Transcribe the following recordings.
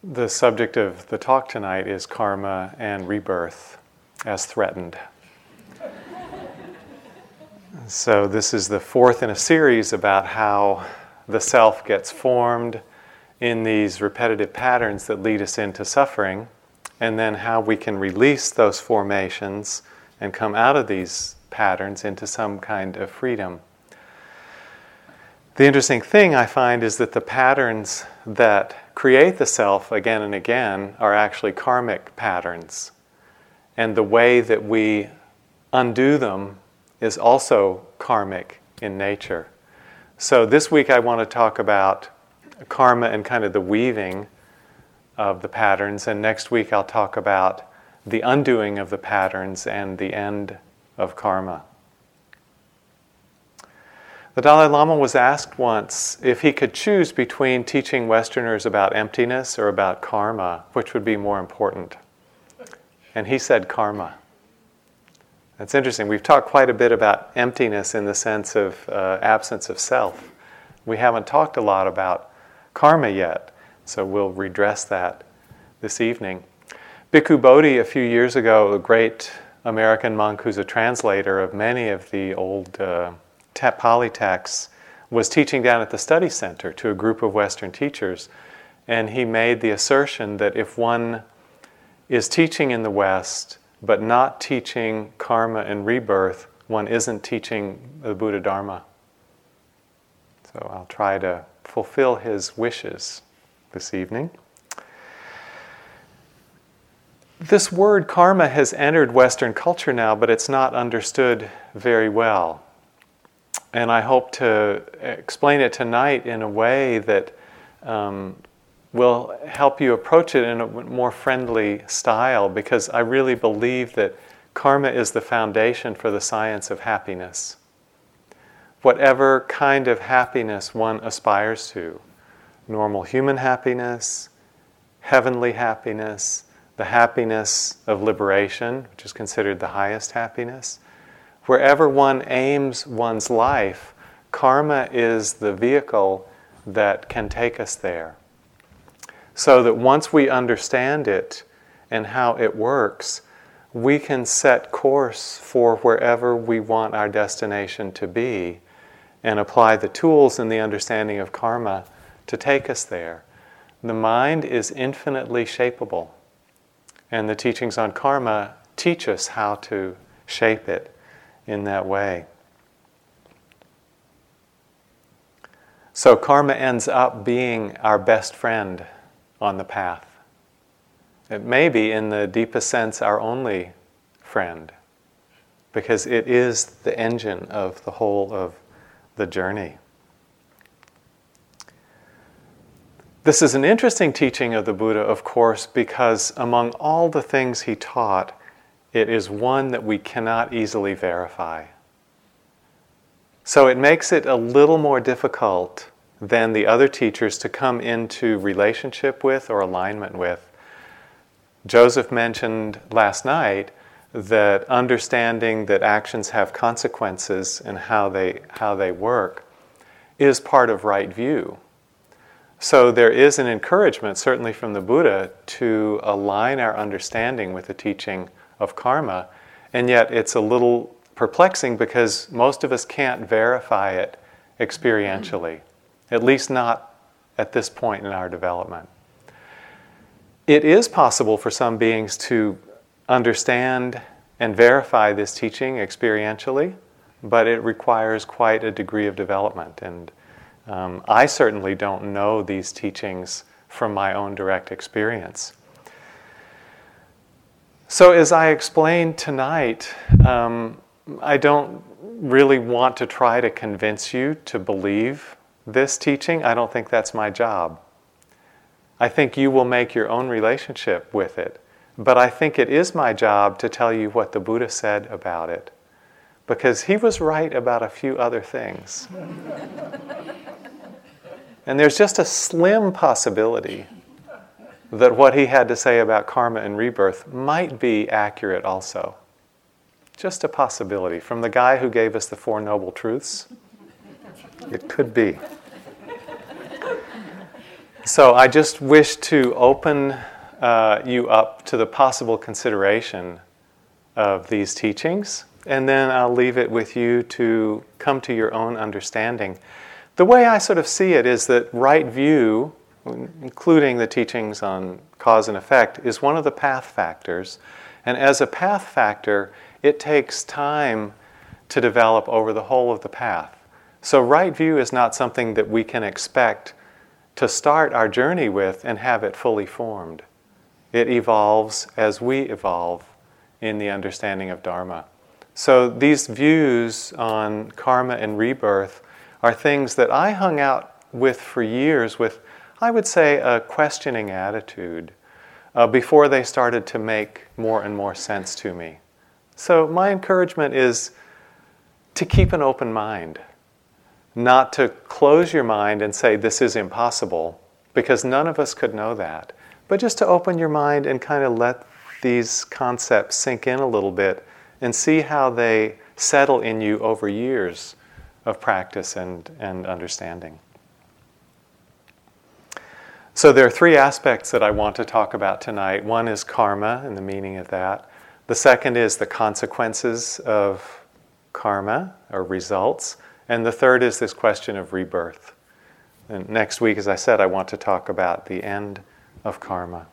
The subject of the talk tonight is karma and rebirth as threatened. So this is the fourth in a series about how the self gets formed in these repetitive patterns that lead us into suffering, and then how we can release those formations and come out of these patterns into some kind of freedom. The interesting thing I find is that the patterns that create the self again and again are actually karmic patterns. And the way that we undo them is also karmic in nature. So this week I want to talk about karma and kind of the weaving of the patterns, and next week I'll talk about the undoing of the patterns and the end of karma. The Dalai Lama was asked once if he could choose between teaching Westerners about emptiness or about karma, which would be more important. And he said karma. That's interesting. We've talked quite a bit about emptiness in the sense of absence of self. We haven't talked a lot about karma yet, so we'll redress that this evening. Bhikkhu Bodhi, a few years ago, a great American monk who's a translator of many of the old Pali texts, was teaching down at the study center to a group of Western teachers, and he made the assertion that if one is teaching in the West but not teaching karma and rebirth, one isn't teaching the Buddha Dharma. So I'll try to fulfill his wishes this evening. This word karma has entered Western culture now, but it's not understood very well. And I hope to explain it tonight in a way that will help you approach it in a more friendly style, because I really believe that karma is the foundation for the science of happiness. Whatever kind of happiness one aspires to, normal human happiness, heavenly happiness, the happiness of liberation, which is considered the highest happiness, wherever one aims one's life, karma is the vehicle that can take us there. So that once we understand it and how it works, we can set course for wherever we want our destination to be and apply the tools and the understanding of karma to take us there. The mind is infinitely shapeable, and the teachings on karma teach us how to shape it in that way. So karma ends up being our best friend on the path. It may be, in the deepest sense, our only friend, because it is the engine of the whole of the journey. This is an interesting teaching of the Buddha, of course, because among all the things he taught, it is one that we cannot easily verify. So it makes it a little more difficult than the other teachers to come into relationship with or alignment with. Joseph mentioned last night that understanding that actions have consequences and how they work is part of right view. So there is an encouragement, certainly from the Buddha, to align our understanding with the teaching of karma, and yet it's a little perplexing because most of us can't verify it experientially, at least not at this point in our development. It is possible for some beings to understand and verify this teaching experientially, but it requires quite a degree of development, and I certainly don't know these teachings from my own direct experience. So as I explained tonight, I don't really want to try to convince you to believe this teaching. I don't think that's my job. I think you will make your own relationship with it. But I think it is my job to tell you what the Buddha said about it, because he was right about a few other things. And there's just a slim possibility that what he had to say about karma and rebirth might be accurate also. Just a possibility. From the guy who gave us the Four Noble Truths, it could be. So I just wish to open you up to the possible consideration of these teachings, and then I'll leave it with you to come to your own understanding. The way I sort of see it is that right view, including the teachings on cause and effect, is one of the path factors. And as a path factor, it takes time to develop over the whole of the path. So right view is not something that we can expect to start our journey with and have it fully formed. It evolves as we evolve in the understanding of Dharma. So these views on karma and rebirth are things that I hung out with for years with, I would say, a questioning attitude before they started to make more and more sense to me. So my encouragement is to keep an open mind, not to close your mind and say this is impossible, because none of us could know that, but just to open your mind and kind of let these concepts sink in a little bit and see how they settle in you over years of practice and understanding. So there are three aspects that I want to talk about tonight. One is karma and the meaning of that. The second is the consequences of karma, or results. And the third is this question of rebirth. And next week, as I said, I want to talk about the end of karma.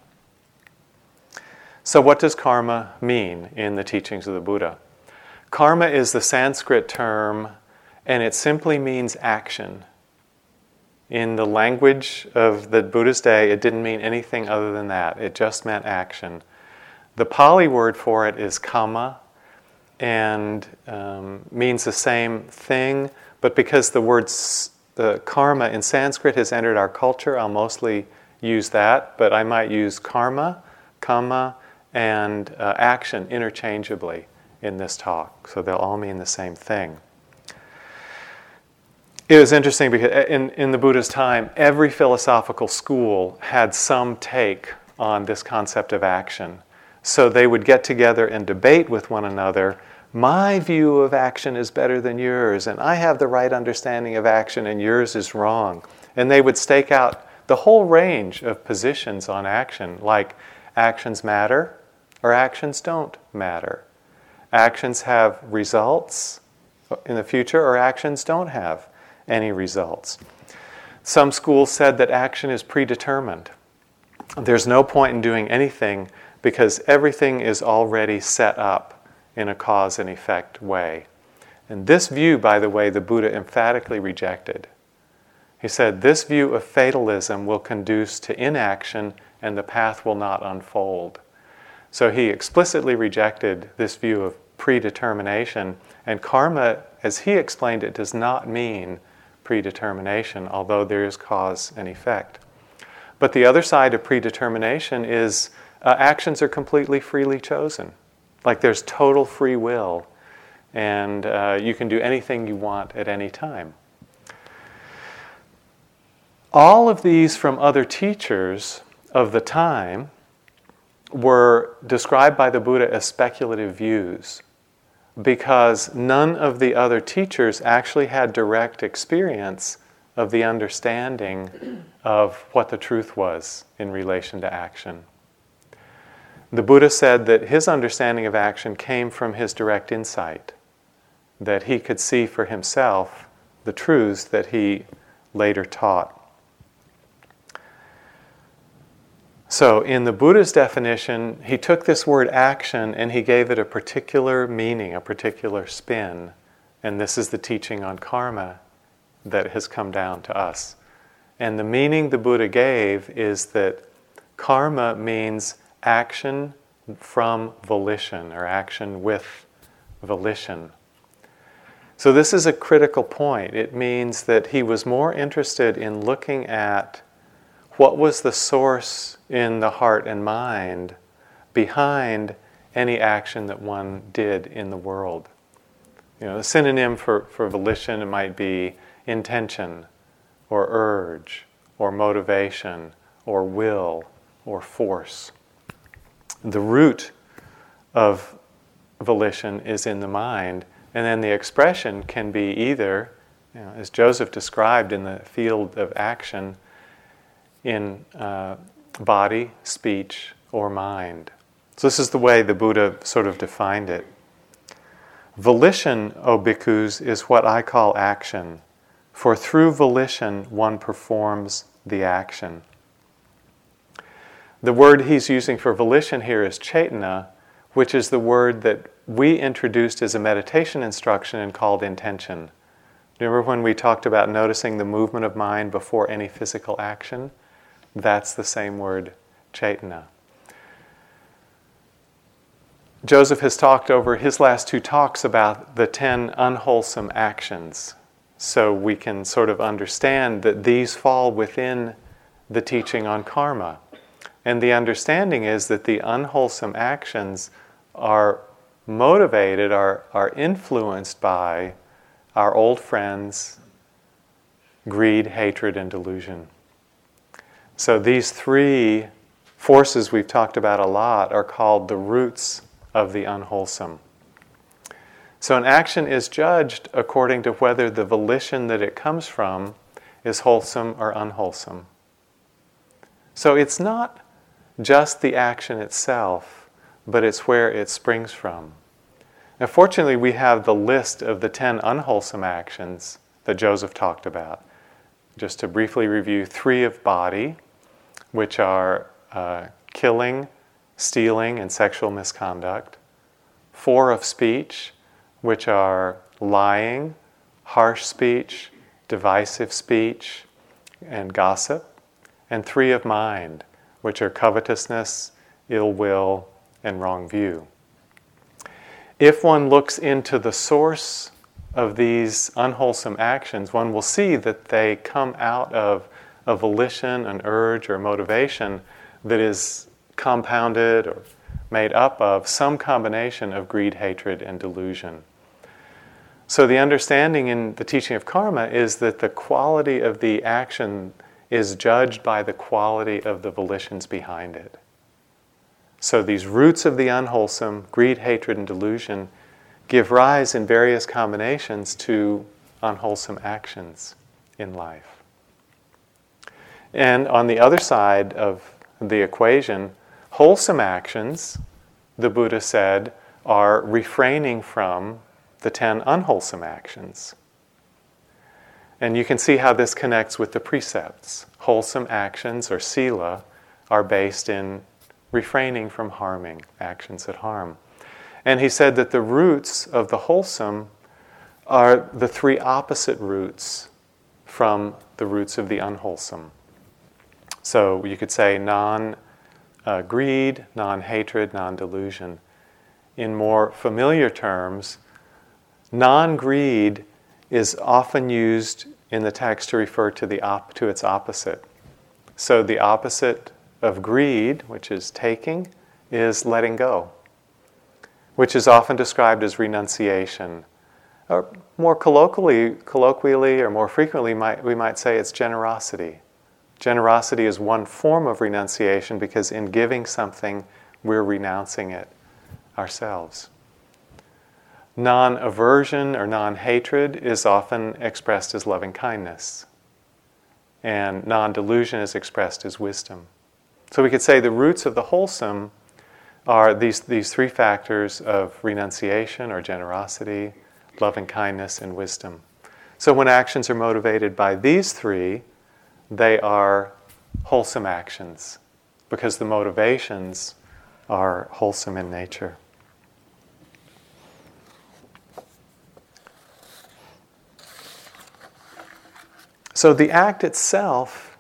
So what does karma mean in the teachings of the Buddha? Karma is the Sanskrit term, and it simply means action. In the language of the Buddha's day, it didn't mean anything other than that. It just meant action. The Pali word for it is kamma, and means the same thing, but because the karma in Sanskrit has entered our culture, I'll mostly use that, but I might use karma, kamma, and action interchangeably in this talk. So they'll all mean the same thing. It was interesting because in the Buddha's time, every philosophical school had some take on this concept of action. So they would get together and debate with one another. My view of action is better than yours, and I have the right understanding of action, and yours is wrong. And they would stake out the whole range of positions on action, like actions matter or actions don't matter. Actions have results in the future, or actions don't have any results. Some schools said that action is predetermined. There's no point in doing anything because everything is already set up in a cause and effect way. And this view, by the way, the Buddha emphatically rejected. He said, this view of fatalism will conduce to inaction and the path will not unfold. So he explicitly rejected this view of predetermination, and karma, as he explained it, does not mean predetermination, although there is cause and effect. But the other side of predetermination is actions are completely freely chosen. Like there's total free will, and you can do anything you want at any time. All of these from other teachers of the time were described by the Buddha as speculative views, because none of the other teachers actually had direct experience of the understanding of what the truth was in relation to action. The Buddha said that his understanding of action came from his direct insight, that he could see for himself the truths that he later taught. So in the Buddha's definition, he took this word action and he gave it a particular meaning, a particular spin. And this is the teaching on karma that has come down to us. And the meaning the Buddha gave is that karma means action from volition, or action with volition. So this is a critical point. It means that he was more interested in looking at what was the source in the heart and mind behind any action that one did in the world. You know, a synonym for volition, it might be intention, or urge, or motivation, or will, or force. The root of volition is in the mind, and then the expression can be either, as Joseph described in the field of action, in body, speech, or mind. So this is the way the Buddha sort of defined it. Volition, O bhikkhus, is what I call action, for through volition one performs the action. The word he's using for volition here is cetana, which is the word that we introduced as a meditation instruction and called intention. Remember when we talked about noticing the movement of mind before any physical action? That's the same word, cetana. Joseph has talked over his last 2 talks about the 10 unwholesome actions. So we can sort of understand that these fall within the teaching on karma. And the understanding is that the unwholesome actions are motivated, are influenced by our old friends, greed, hatred, and delusion. So these 3 forces we've talked about a lot are called the roots of the unwholesome. So an action is judged according to whether the volition that it comes from is wholesome or unwholesome. So it's not just the action itself, but it's where it springs from. Now, fortunately, we have the list of the 10 unwholesome actions that Joseph talked about. Just to briefly review, 3 of body, which are killing, stealing, and sexual misconduct. 4 of speech, which are lying, harsh speech, divisive speech, and gossip. And 3 of mind, which are covetousness, ill will, and wrong view. If one looks into the source of these unwholesome actions, one will see that they come out of a volition, an urge, or motivation that is compounded or made up of some combination of greed, hatred, and delusion. So the understanding in the teaching of karma is that the quality of the action is judged by the quality of the volitions behind it. So these roots of the unwholesome, greed, hatred, and delusion, give rise in various combinations to unwholesome actions in life. And on the other side of the equation, wholesome actions, the Buddha said, are refraining from the 10 unwholesome actions. And you can see how this connects with the precepts. Wholesome actions, or sila, are based in refraining from harming, actions that harm. And he said that the roots of the wholesome are the 3 opposite roots from the roots of the unwholesome. So you could say non-greed, non-hatred, non-delusion. In more familiar terms, non-greed is often used in the text to refer to its opposite. So the opposite of greed, which is taking, is letting go, which is often described as renunciation. Or more colloquially or more frequently, we might say it's generosity. Generosity is one form of renunciation because in giving something, we're renouncing it ourselves. Non-aversion or non-hatred is often expressed as loving kindness. And non-delusion is expressed as wisdom. So we could say the roots of the wholesome are these 3 factors of renunciation or generosity, loving kindness, and wisdom. So when actions are motivated by these 3, they are wholesome actions because the motivations are wholesome in nature. So the act itself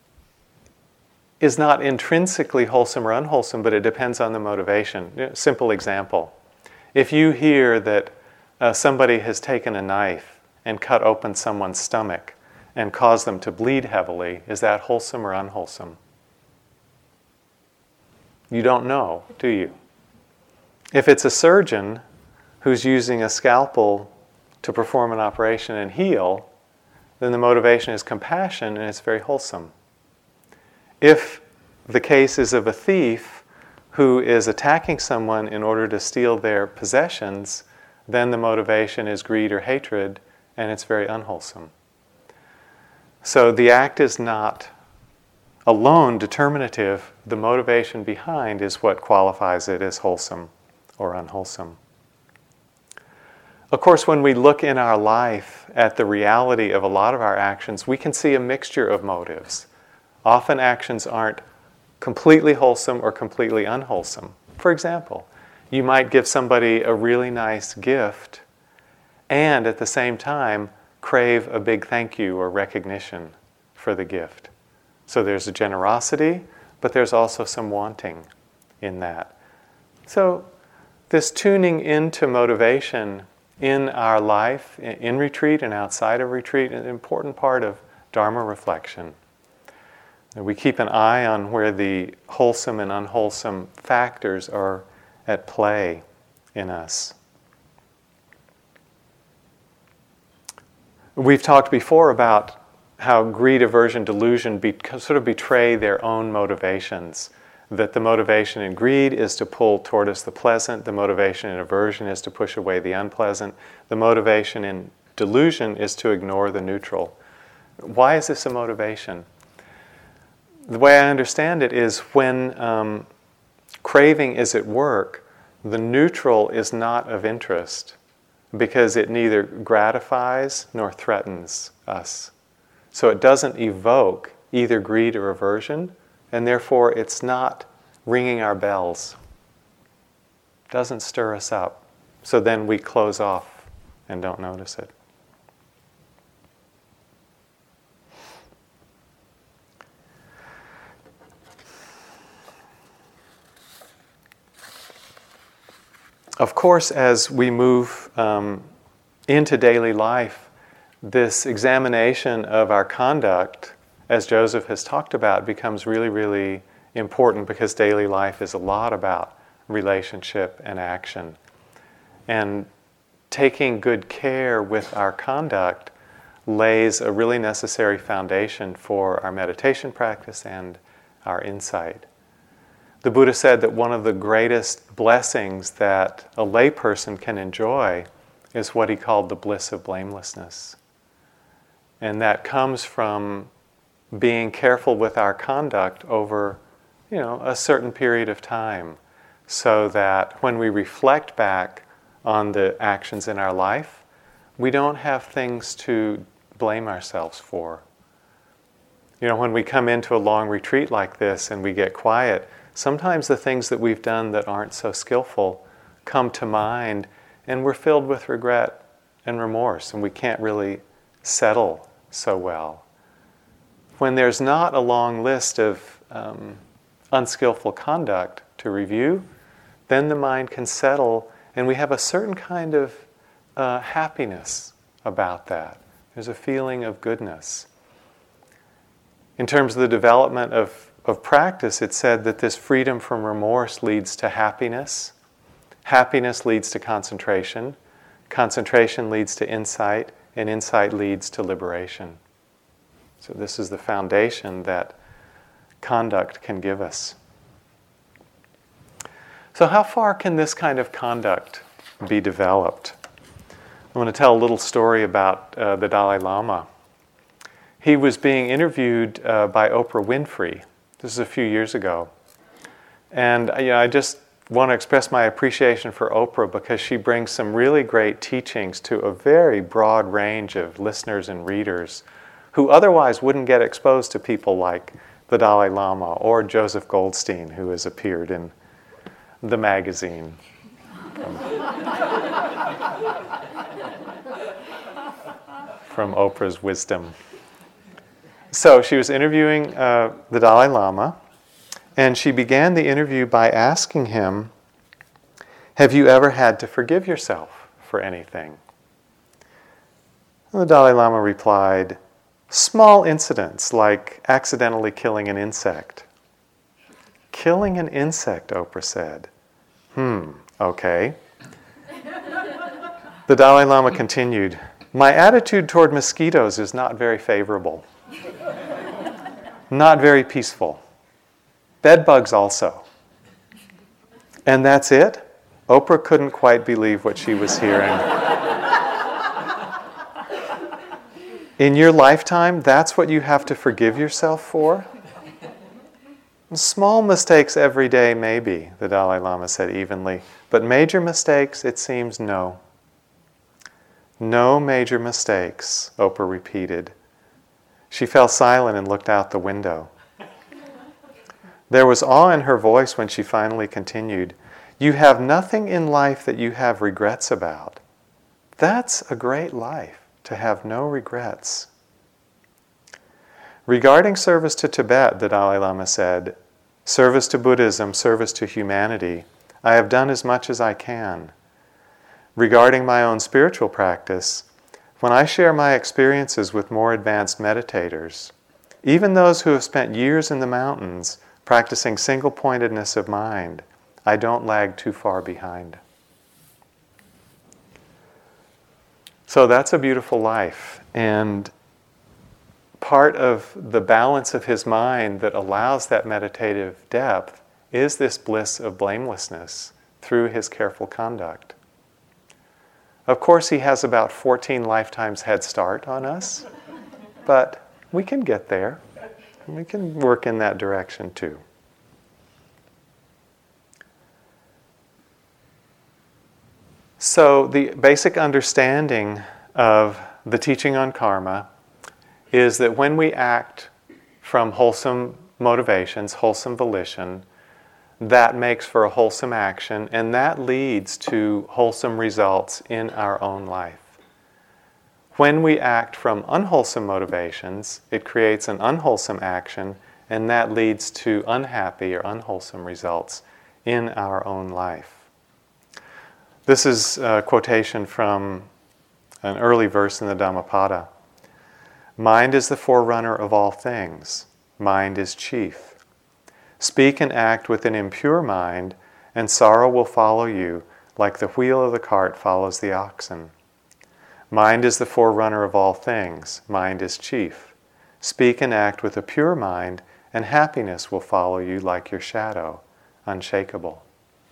is not intrinsically wholesome or unwholesome, but it depends on the motivation. Simple example. If you hear that somebody has taken a knife and cut open someone's stomach and caused them to bleed heavily, is that wholesome or unwholesome? You don't know, do you? If it's a surgeon who's using a scalpel to perform an operation and heal, then the motivation is compassion and it's very wholesome. If the case is of a thief who is attacking someone in order to steal their possessions, then the motivation is greed or hatred and it's very unwholesome. So the act is not alone determinative, the motivation behind is what qualifies it as wholesome or unwholesome. Of course, when we look in our life at the reality of a lot of our actions, we can see a mixture of motives. Often actions aren't completely wholesome or completely unwholesome. For example, you might give somebody a really nice gift and at the same time crave a big thank you or recognition for the gift. So there's a generosity, but there's also some wanting in that. So this tuning into motivation in our life, in retreat and outside of retreat, is an important part of Dharma reflection. We keep an eye on where the wholesome and unwholesome factors are at play in us. We've talked before about how greed, aversion, delusion sort of betray their own motivations. That the motivation in greed is to pull toward us the pleasant, the motivation in aversion is to push away the unpleasant, the motivation in delusion is to ignore the neutral. Why is this a motivation? The way I understand it is when craving is at work, the neutral is not of interest because it neither gratifies nor threatens us. So it doesn't evoke either greed or aversion, and therefore it's not ringing our bells. Doesn't stir us up. So then we close off and don't notice it. Of course, as we move into daily life, this examination of our conduct, as Joseph has talked about, becomes really, really important because daily life is a lot about relationship and action. And taking good care with our conduct lays a really necessary foundation for our meditation practice and our insight. The Buddha said that one of the greatest blessings that a layperson can enjoy is what he called the bliss of blamelessness. And that comes from being careful with our conduct over, a certain period of time, so that when we reflect back on the actions in our life, we don't have things to blame ourselves for. When we come into a long retreat like this and we get quiet, sometimes the things that we've done that aren't so skillful come to mind, and we're filled with regret and remorse, and we can't really settle so well. When there's not a long list of unskillful conduct to review, then the mind can settle, and we have a certain kind of happiness about that. There's a feeling of goodness. In terms of the development of practice, it said that this freedom from remorse leads to happiness. Happiness leads to concentration. Concentration leads to insight, and insight leads to liberation. So this is the foundation that conduct can give us. So how far can this kind of conduct be developed? I want to tell a little story about the Dalai Lama. He was being interviewed by Oprah Winfrey. This is a few years ago. And I just want to express my appreciation for Oprah because she brings some really great teachings to a very broad range of listeners and readers who otherwise wouldn't get exposed to people like the Dalai Lama or Joseph Goldstein, who has appeared in the magazine. From Oprah's wisdom. So she was interviewing the Dalai Lama, and she began the interview by asking him, "Have you ever had to forgive yourself for anything?" And the Dalai Lama replied, "Small incidents like accidentally killing an insect." "Killing an insect," Oprah said. Okay. The Dalai Lama continued, "My attitude toward mosquitoes is not very favorable. Not very peaceful. Bed bugs also." And that's it? Oprah couldn't quite believe what she was hearing. In your lifetime, that's what you have to forgive yourself for? Small mistakes every day, maybe, the Dalai Lama said evenly. But major mistakes, it seems, no. No major mistakes, Oprah repeated. She fell silent and looked out the window. There was awe in her voice when she finally continued, "You have nothing in life that you have regrets about. That's a great life, to have no regrets." Regarding service to Tibet, the Dalai Lama said, "Service to Buddhism, service to humanity, I have done as much as I can. Regarding my own spiritual practice, when I share my experiences with more advanced meditators, even those who have spent years in the mountains practicing single-pointedness of mind, I don't lag too far behind." So that's a beautiful life. And part of the balance of his mind that allows that meditative depth is this bliss of blamelessness through his careful conduct. Of course, he has about 14 lifetimes head start on us, but we can get there. We can work in that direction too. So the basic understanding of the teaching on karma is that when we act from wholesome motivations, wholesome volition, that makes for a wholesome action, and that leads to wholesome results in our own life. When we act from unwholesome motivations, it creates an unwholesome action, and that leads to unhappy or unwholesome results in our own life. This is a quotation from an early verse in the Dhammapada. "Mind is the forerunner of all things. Mind is chief. Speak and act with an impure mind, and sorrow will follow you like the wheel of the cart follows the oxen. Mind is the forerunner of all things. Mind is chief. Speak and act with a pure mind, and happiness will follow you like your shadow, unshakable."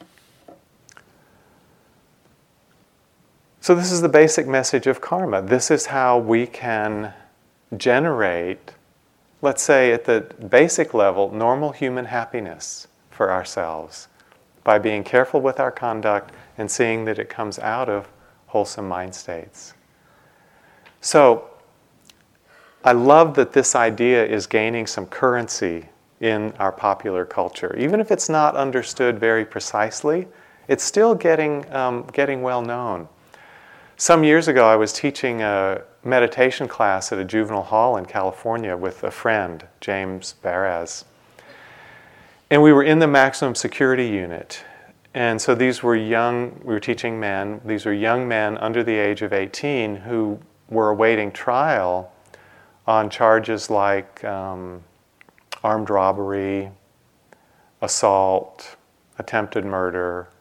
So this is the basic message of karma. This is how we can generate, let's say at the basic level, normal human happiness for ourselves by being careful with our conduct and seeing that it comes out of wholesome mind states. So I love that this idea is gaining some currency in our popular culture. Even if it's not understood very precisely, it's still getting well known. Some years ago, I was teaching a meditation class at a juvenile hall in California with a friend, James Baraz. And we were in the maximum security unit. And so these were we were teaching men, these were young men under the age of 18 who were awaiting trial on charges like armed robbery, assault, attempted murder.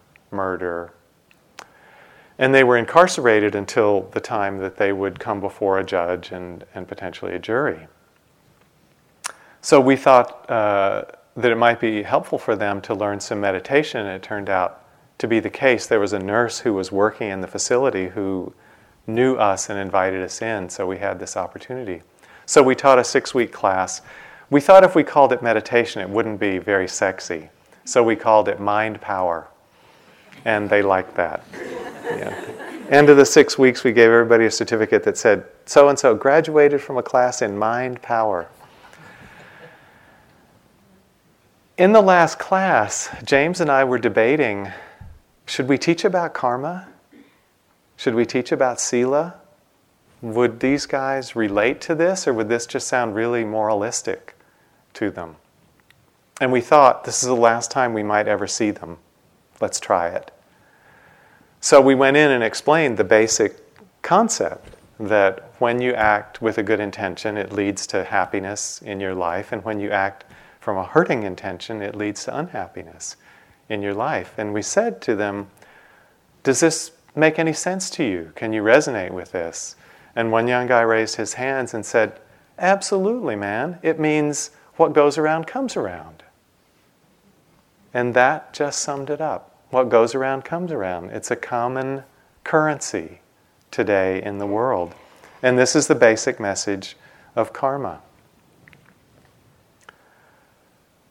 And they were incarcerated until the time that they would come before a judge and potentially a jury. So we thought that it might be helpful for them to learn some meditation, and it turned out to be the case. There was a nurse who was working in the facility who knew us and invited us in, so we had this opportunity. So we taught a 6-week class. We thought if we called it meditation, it wouldn't be very sexy. So we called it Mind Power. And they liked that. Yeah. End of the 6 weeks, we gave everybody a certificate that said, so-and-so graduated from a class in Mind Power. In the last class, James and I were debating, should we teach about karma? Should we teach about sila? Would these guys relate to this, or would this just sound really moralistic to them? And we thought, this is the last time we might ever see them. Let's try it. So we went in and explained the basic concept that when you act with a good intention, it leads to happiness in your life, and when you act from a hurting intention, it leads to unhappiness in your life. And we said to them, does this make any sense to you? Can you resonate with this? And one young guy raised his hands and said, absolutely, man. It means what goes around comes around. And that just summed it up. What goes around comes around. It's a common currency today in the world. And this is the basic message of karma.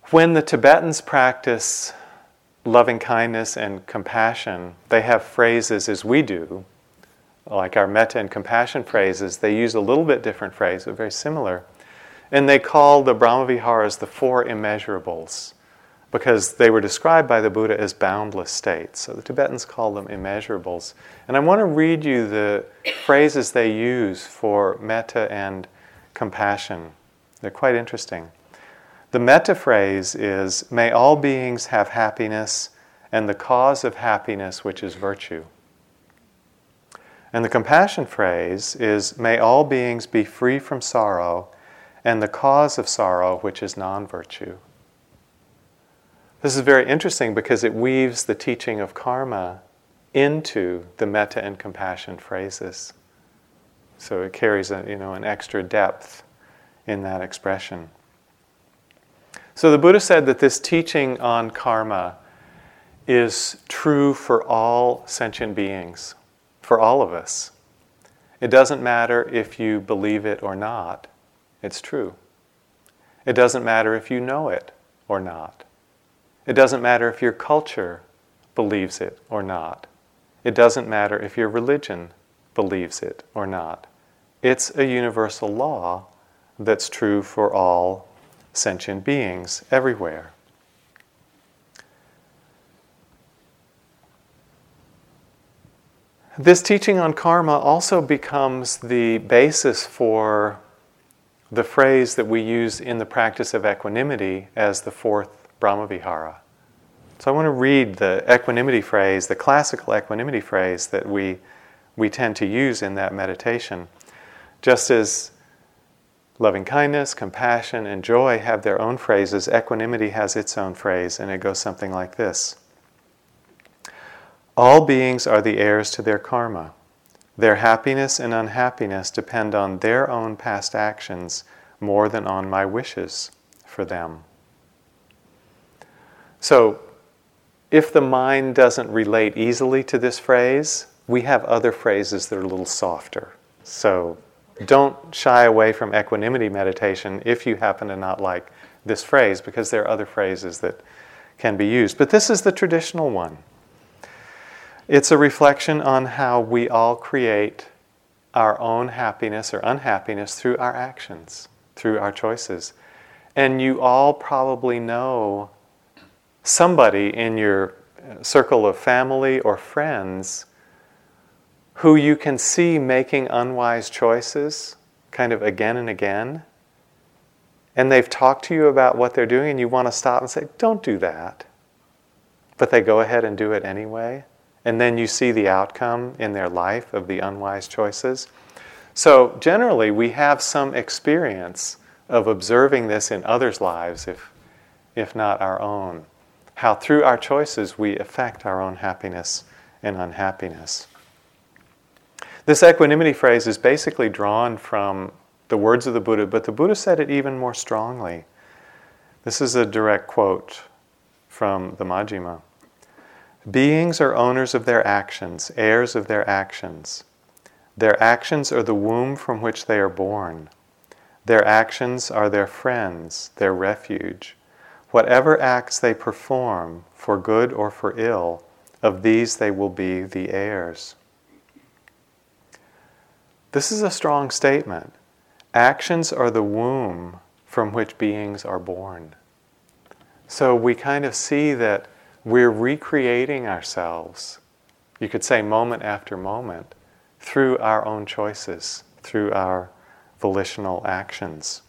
When the Tibetans practice loving kindness and compassion, they have phrases as we do, like our metta and compassion phrases. They use a little bit different phrase, but very similar. And they call the Brahmaviharas the four immeasurables, because they were described by the Buddha as boundless states. So the Tibetans call them immeasurables. And I want to read you the phrases they use for metta and compassion. They're quite interesting. The metta phrase is, may all beings have happiness and the cause of happiness, which is virtue. And the compassion phrase is, may all beings be free from sorrow and the cause of sorrow, which is non-virtue. This is very interesting because it weaves the teaching of karma into the metta and compassion phrases. So it carries an extra depth in that expression. So the Buddha said that this teaching on karma is true for all sentient beings, for all of us. It doesn't matter if you believe it or not, it's true. It doesn't matter if you know it or not. It doesn't matter if your culture believes it or not. It doesn't matter if your religion believes it or not. It's a universal law that's true for all sentient beings everywhere. This teaching on karma also becomes the basis for the phrase that we use in the practice of equanimity as the fourth Brahmavihara. So I want to read the equanimity phrase, the classical equanimity phrase that we tend to use in that meditation. Just as loving kindness, compassion, and joy have their own phrases, equanimity has its own phrase, and it goes something like this. All beings are the heirs to their karma. Their happiness and unhappiness depend on their own past actions more than on my wishes for them. So, if the mind doesn't relate easily to this phrase, we have other phrases that are a little softer. So, don't shy away from equanimity meditation if you happen to not like this phrase, because there are other phrases that can be used. But this is the traditional one. It's a reflection on how we all create our own happiness or unhappiness through our actions, through our choices. And you all probably know somebody in your circle of family or friends who you can see making unwise choices kind of again and again. And they've talked to you about what they're doing and you want to stop and say, don't do that. But they go ahead and do it anyway. And then you see the outcome in their life of the unwise choices. So generally we have some experience of observing this in others' lives, if not our own. How through our choices we affect our own happiness and unhappiness. This equanimity phrase is basically drawn from the words of the Buddha, but the Buddha said it even more strongly. This is a direct quote from the Majjhima. Beings are owners of their actions, heirs of their actions. Their actions are the womb from which they are born. Their actions are their friends, their refuge. Whatever acts they perform, for good or for ill, of these they will be the heirs. This is a strong statement. Actions are the womb from which beings are born. So we kind of see that we're recreating ourselves, you could say moment after moment, through our own choices, through our volitional actions.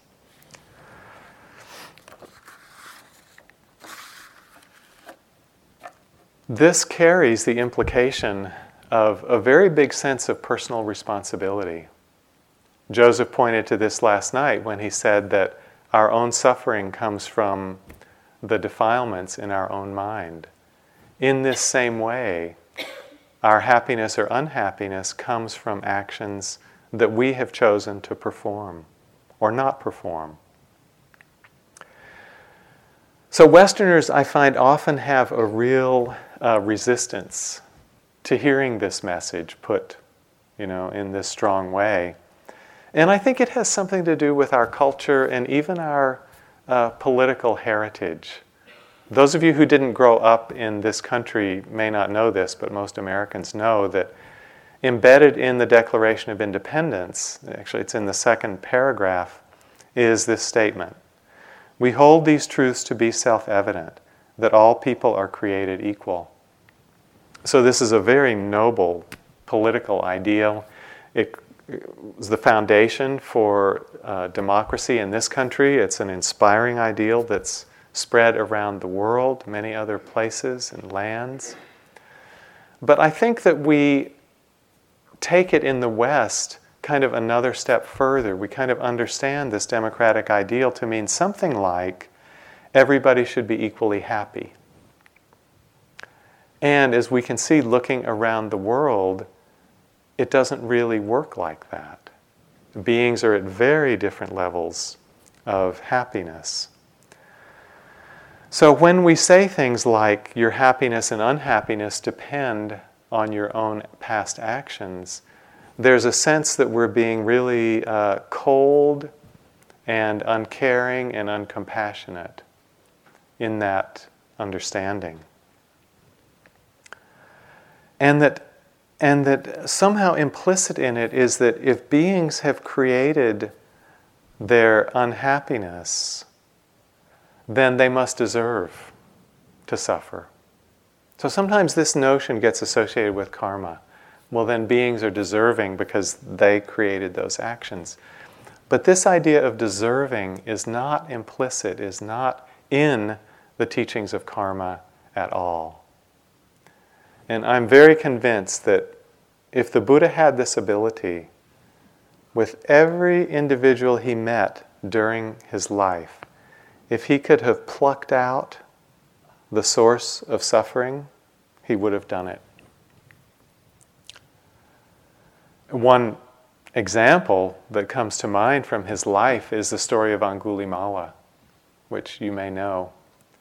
This carries the implication of a very big sense of personal responsibility. Joseph pointed to this last night when he said that our own suffering comes from the defilements in our own mind. In this same way, our happiness or unhappiness comes from actions that we have chosen to perform or not perform. So Westerners, I find, often have a real resistance to hearing this message put, in this strong way. And I think it has something to do with our culture and even our political heritage. Those of you who didn't grow up in this country may not know this, but most Americans know that embedded in the Declaration of Independence, actually it's in the second paragraph, is this statement: "We hold these truths to be self-evident, that all people are created equal." So this is a very noble political ideal. It was the foundation for democracy in this country. It's an inspiring ideal that's spread around the world, many other places and lands. But I think that we take it in the West kind of another step further. We kind of understand this democratic ideal to mean something like everybody should be equally happy. And as we can see looking around the world, it doesn't really work like that. Beings are at very different levels of happiness. So when we say things like your happiness and unhappiness depend on your own past actions, there's a sense that we're being really cold and uncaring and uncompassionate in that understanding. And that somehow implicit in it is that if beings have created their unhappiness, then they must deserve to suffer. So sometimes this notion gets associated with karma. Well, then beings are deserving because they created those actions. But this idea of deserving is not implicit, is not in the teachings of karma at all. And I'm very convinced that if the Buddha had this ability, with every individual he met during his life, if he could have plucked out the source of suffering, he would have done it. One example that comes to mind from his life is the story of Angulimala, which you may know.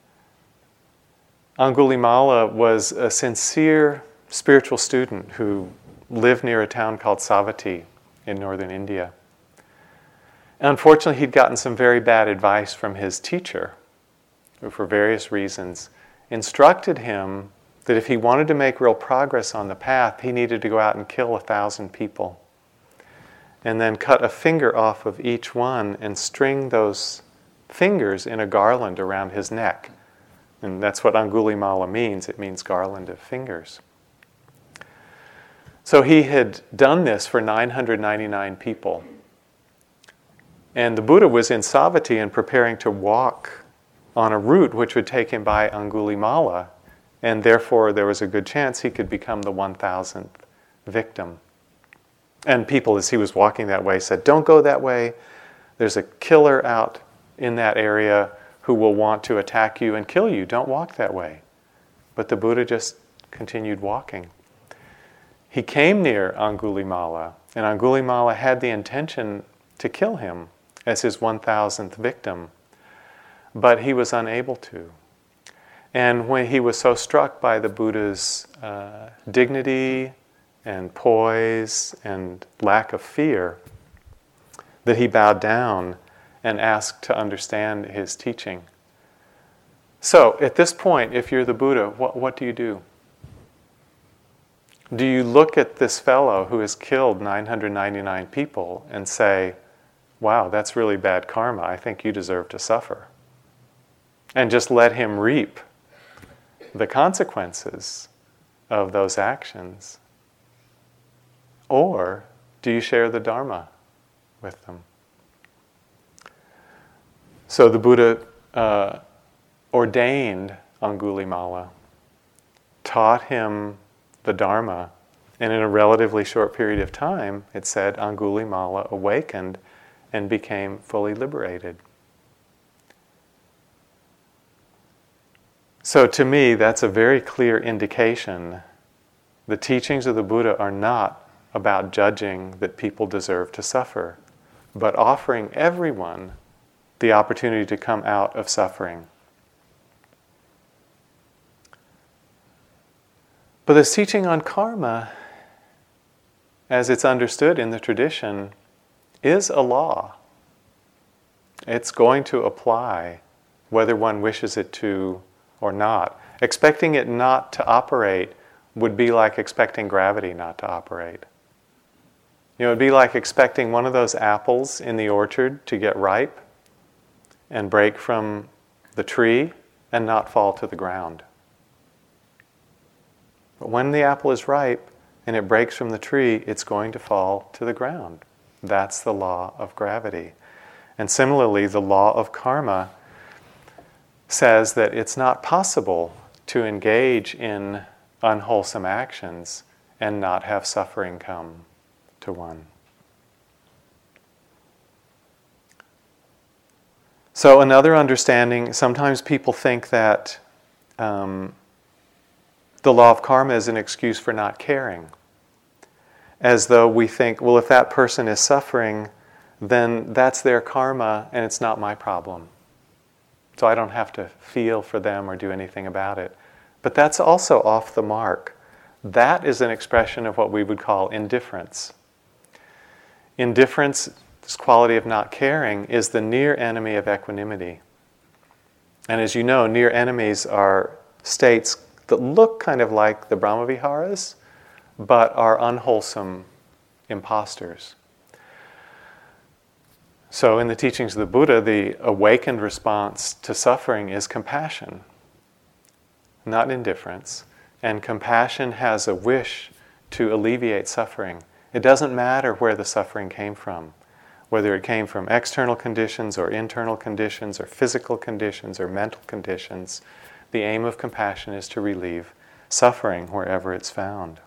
Angulimala was a sincere spiritual student who lived near a town called Savatthi in northern India. Unfortunately, he'd gotten some very bad advice from his teacher, who for various reasons instructed him that if he wanted to make real progress on the path, he needed to go out and kill 1,000 people and then cut a finger off of each one and string those fingers in a garland around his neck. And that's what Angulimala means. It means garland of fingers. So he had done this for 999 people. And the Buddha was in Savatthi and preparing to walk on a route which would take him by Angulimala, and therefore there was a good chance he could become the 1,000th victim. And people, as he was walking that way, said, "Don't go that way. There's a killer out in that area who will want to attack you and kill you. Don't walk that way." But the Buddha just continued walking. He came near Angulimala, and Angulimala had the intention to kill him as his 1,000th victim, but he was unable to. And when he was so struck by the Buddha's dignity and poise and lack of fear that he bowed down and asked to understand his teaching. So, at this point, if you're the Buddha, what do you do? Do you look at this fellow who has killed 999 people and say, "Wow, that's really bad karma. I think you deserve to suffer"? And just let him reap the consequences of those actions? Or do you share the Dharma with them? So the Buddha ordained Angulimala, taught him the Dharma, and in a relatively short period of time, it said Angulimala awakened and became fully liberated. So to me, that's a very clear indication. The teachings of the Buddha are not about judging that people deserve to suffer, but offering everyone the opportunity to come out of suffering. But this teaching on karma, as it's understood in the tradition, is a law. It's going to apply whether one wishes it to or not. Expecting it not to operate would be like expecting gravity not to operate. It would be like expecting one of those apples in the orchard to get ripe and break from the tree and not fall to the ground. But when the apple is ripe and it breaks from the tree, it's going to fall to the ground. That's the law of gravity. And similarly, the law of karma says that it's not possible to engage in unwholesome actions and not have suffering come to one. So another understanding, sometimes people think that the law of karma is an excuse for not caring. As though we think, well, if that person is suffering, then that's their karma and it's not my problem. So I don't have to feel for them or do anything about it. But that's also off the mark. That is an expression of what we would call indifference. Indifference, this quality of not caring, is the near enemy of equanimity. And as you know, near enemies are states that look kind of like the Brahmaviharas, but are unwholesome imposters. So in the teachings of the Buddha, the awakened response to suffering is compassion, not indifference. And compassion has a wish to alleviate suffering. It doesn't matter where the suffering came from, whether it came from external conditions or internal conditions or physical conditions or mental conditions. The aim of compassion is to relieve suffering wherever it's found.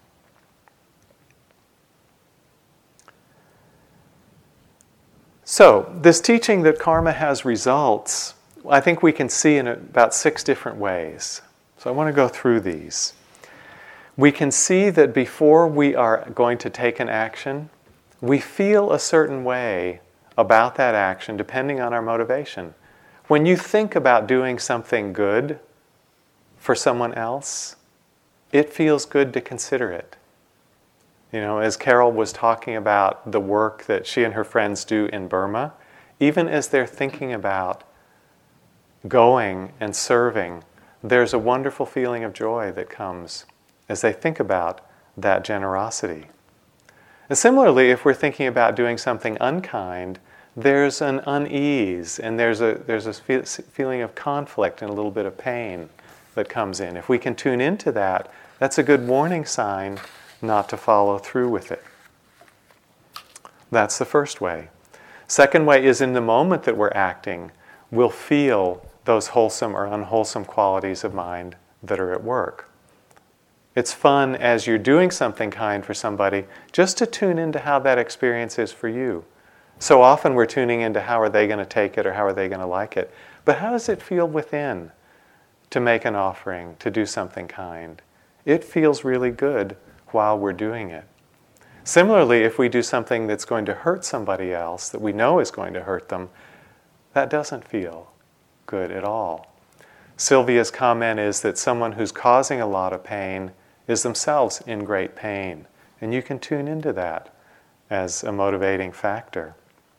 So, this teaching that karma has results, I think we can see in about 6 different ways. So I want to go through these. We can see that before we are going to take an action, we feel a certain way about that action depending on our motivation. When you think about doing something good for someone else, it feels good to consider it. As Carol was talking about the work that she and her friends do in Burma, even as they're thinking about going and serving, there's a wonderful feeling of joy that comes as they think about that generosity. And similarly, if we're thinking about doing something unkind, there's an unease and there's a feeling of conflict and a little bit of pain that comes in. If we can tune into that, that's a good warning sign not to follow through with it. That's the first way. Second way is in the moment that we're acting, we'll feel those wholesome or unwholesome qualities of mind that are at work. It's fun as you're doing something kind for somebody just to tune into how that experience is for you. So often we're tuning into how are they going to take it or how are they going to like it. But how does it feel within to make an offering, to do something kind? It feels really good while we're doing it. Similarly, if we do something that's going to hurt somebody else, that we know is going to hurt them, that doesn't feel good at all. Sylvia's comment is that someone who's causing a lot of pain is themselves in great pain. And you can tune into that as a motivating factor.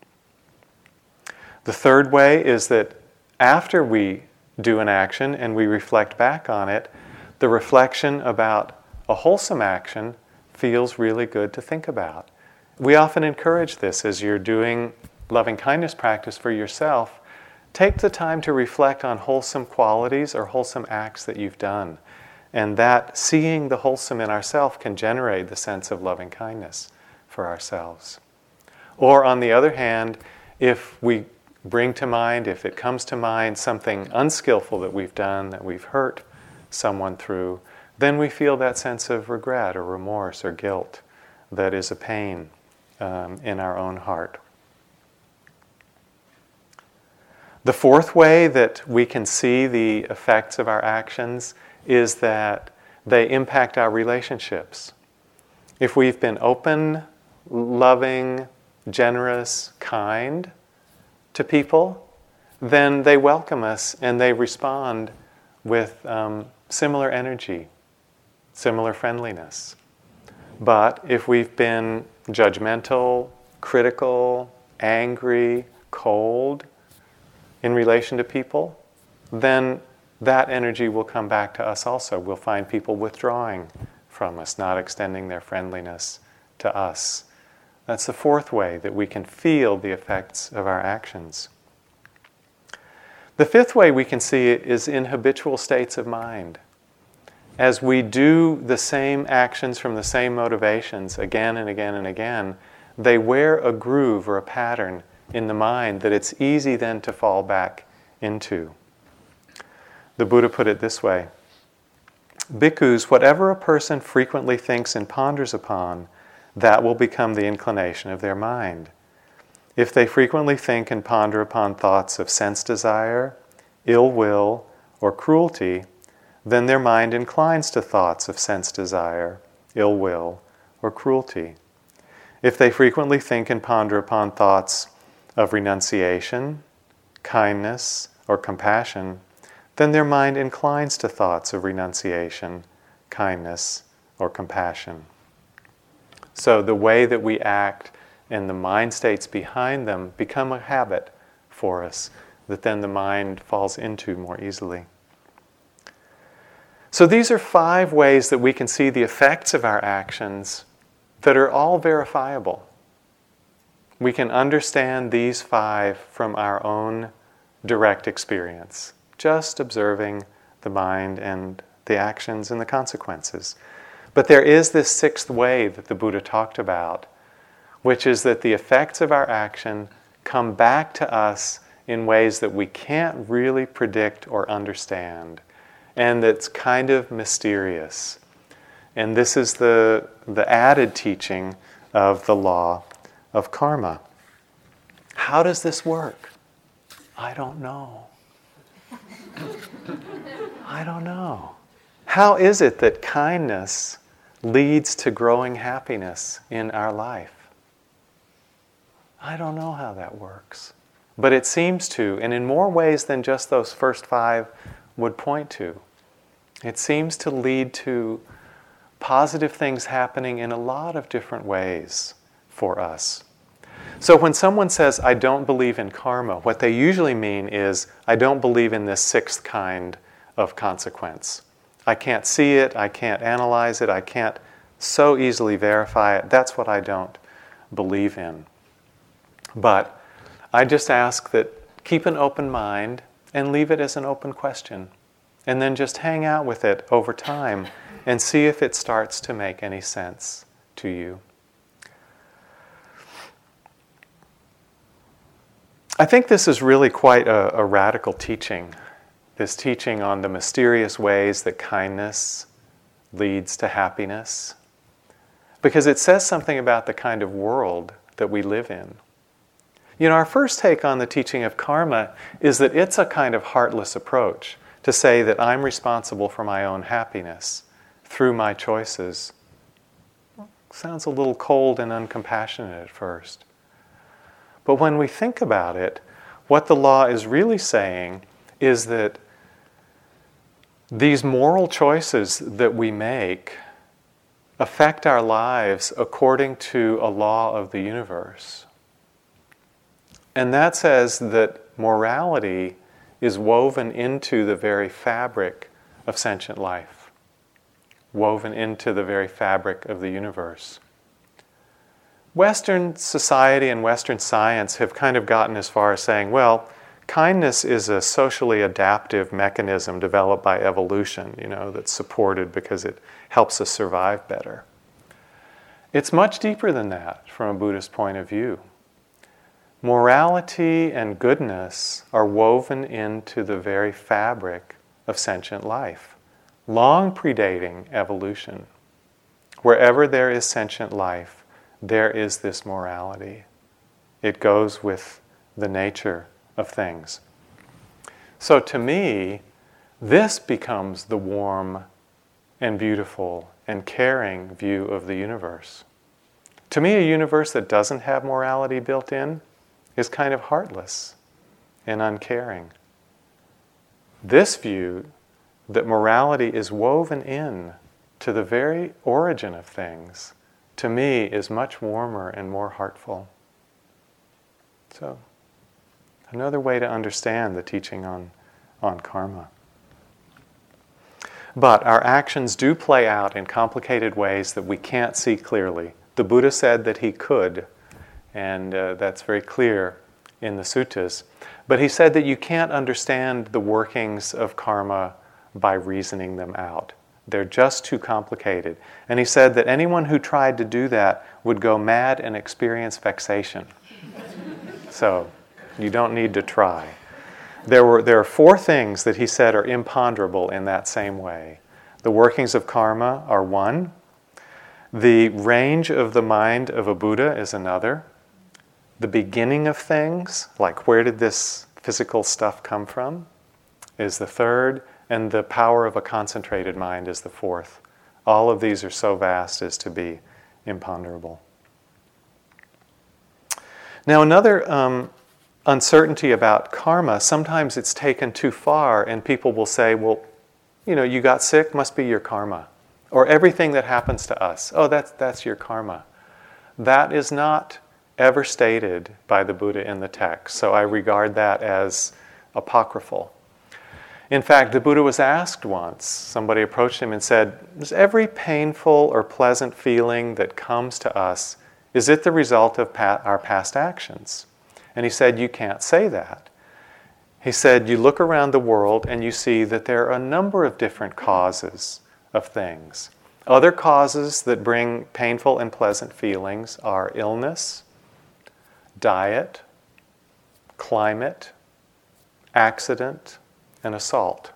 The third way is that after we do an action and we reflect back on it, the reflection about a wholesome action feels really good to think about. We often encourage this as you're doing loving kindness practice for yourself. Take the time to reflect on wholesome qualities or wholesome acts that you've done. And that seeing the wholesome in ourselves can generate the sense of loving kindness for ourselves. Or on the other hand, if we bring to mind, if it comes to mind something unskillful that we've done, that we've hurt someone through, then we feel that sense of regret or remorse or guilt that is a pain in our own heart. The fourth way that we can see the effects of our actions is that they impact our relationships. If we've been open, loving, generous, kind to people, then they welcome us and they respond with similar energy, similar friendliness. But if we've been judgmental, critical, angry, cold, in relation to people, then that energy will come back to us also. We'll find people withdrawing from us, not extending their friendliness to us. That's the fourth way that we can feel the effects of our actions. The fifth way we can see it is in habitual states of mind. As we do the same actions from the same motivations again and again and again, they wear a groove or a pattern in the mind that it's easy then to fall back into. The Buddha put it this way: Bhikkhus, whatever a person frequently thinks and ponders upon, that will become the inclination of their mind. If they frequently think and ponder upon thoughts of sense desire, ill will, or cruelty, then their mind inclines to thoughts of sense desire, ill will, or cruelty. If they frequently think and ponder upon thoughts of renunciation, kindness, or compassion, then their mind inclines to thoughts of renunciation, kindness, or compassion. So the way that we act and the mind states behind them become a habit for us that then the mind falls into more easily. So these are 5 ways that we can see the effects of our actions that are all verifiable. We can understand these 5 from our own direct experience, just observing the mind and the actions and the consequences. But there is this 6th way that the Buddha talked about, which is that the effects of our action come back to us in ways that we can't really predict or understand, and that's kind of mysterious. And this is the added teaching of the law of karma. How does this work? I don't know. I don't know. How is it that kindness leads to growing happiness in our life? I don't know how that works. But it seems to, and in more ways than just those first 5 would point to. It seems to lead to positive things happening in a lot of different ways for us. So when someone says, I don't believe in karma, what they usually mean is, I don't believe in this 6th kind of consequence. I can't see it, I can't analyze it, I can't so easily verify it. That's what I don't believe in. But I just ask that keep an open mind and leave it as an open question. And then just hang out with it over time and see if it starts to make any sense to you. I think this is really quite a radical teaching. This teaching on the mysterious ways that kindness leads to happiness. Because it says something about the kind of world that we live in. You know, our first take on the teaching of karma is that it's a kind of heartless approach to say that I'm responsible for my own happiness through my choices. Sounds a little cold and uncompassionate at first. But when we think about it, what the law is really saying is that these moral choices that we make affect our lives according to a law of the universe. And that says that morality is woven into the very fabric of sentient life, woven into the very fabric of the universe. Western society and Western science have kind of gotten as far as saying, well, kindness is a socially adaptive mechanism developed by evolution, that's supported because it helps us survive better. It's much deeper than that from a Buddhist point of view. Morality and goodness are woven into the very fabric of sentient life, long predating evolution. Wherever there is sentient life, there is this morality. It goes with the nature of things. So to me, this becomes the warm and beautiful and caring view of the universe. To me, a universe that doesn't have morality built in is kind of heartless and uncaring. This view, that morality is woven in to the very origin of things, to me is much warmer and more heartful. So, Another way to understand the teaching on karma. But our actions do play out in complicated ways that we can't see clearly. The Buddha said that he could, and that's very clear in the suttas. But he said that you can't understand the workings of karma by reasoning them out. They're just too complicated. And he said that anyone who tried to do that would go mad and experience vexation. So you don't need to try. There are 4 things that he said are imponderable in that same way. The workings of karma are 1. The range of the mind of a Buddha is another. The beginning of things, like where did this physical stuff come from, is the 3rd. And the power of a concentrated mind is the 4th. All of these are so vast as to be imponderable. Now, another uncertainty about karma, sometimes it's taken too far, and people will say, well, you got sick, must be your karma. Or everything that happens to us, oh, that's your karma. That is not ever stated by the Buddha in the text, so I regard that as apocryphal. In fact, the Buddha was asked once, somebody approached him and said, is every painful or pleasant feeling that comes to us, is it the result of our past actions? And he said, you can't say that. He said, you look around the world and you see that there are a number of different causes of things. Other causes that bring painful and pleasant feelings are illness, diet, climate, accident, and assault.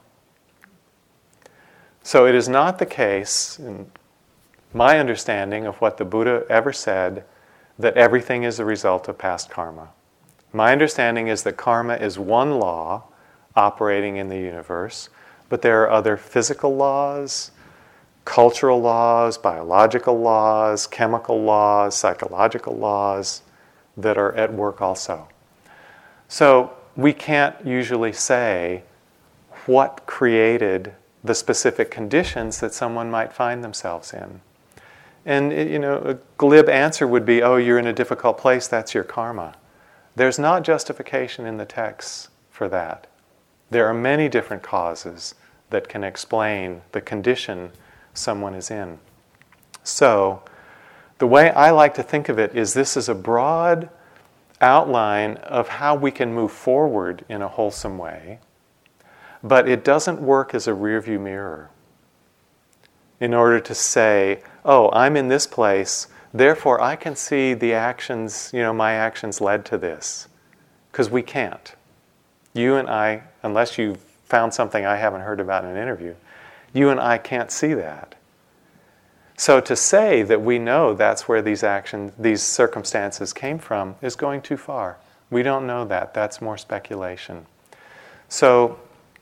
So it is not the case, in my understanding of what the Buddha ever said, that everything is a result of past karma. My understanding is that karma is one law operating in the universe, but there are other physical laws, cultural laws, biological laws, chemical laws, psychological laws that are at work also. So we can't usually say what created the specific conditions that someone might find themselves in. And a glib answer would be, oh, you're in a difficult place, that's your karma. There's not justification in the text for that. There are many different causes that can explain the condition someone is in. So, the way I like to think of it is this is a broad outline of how we can move forward in a wholesome way, but it doesn't work as a rearview mirror in order to say, oh, I'm in this place, therefore I can see the actions, my actions led to this. Because we can't. You and I, unless you've found something I haven't heard about in an interview, you and I can't see that. So to say that we know that's where these circumstances came from is going too far. We don't know that. That's more speculation. So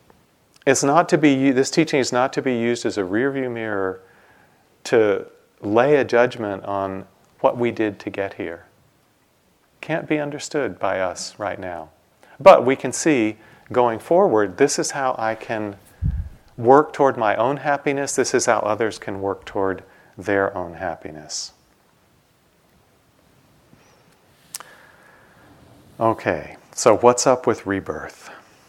this teaching is not to be used as a rearview mirror to lay a judgment on what we did to get here. Can't be understood by us right now. But we can see, going forward, this is how I can work toward my own happiness. This is how others can work toward their own happiness. Okay, so what's up with rebirth?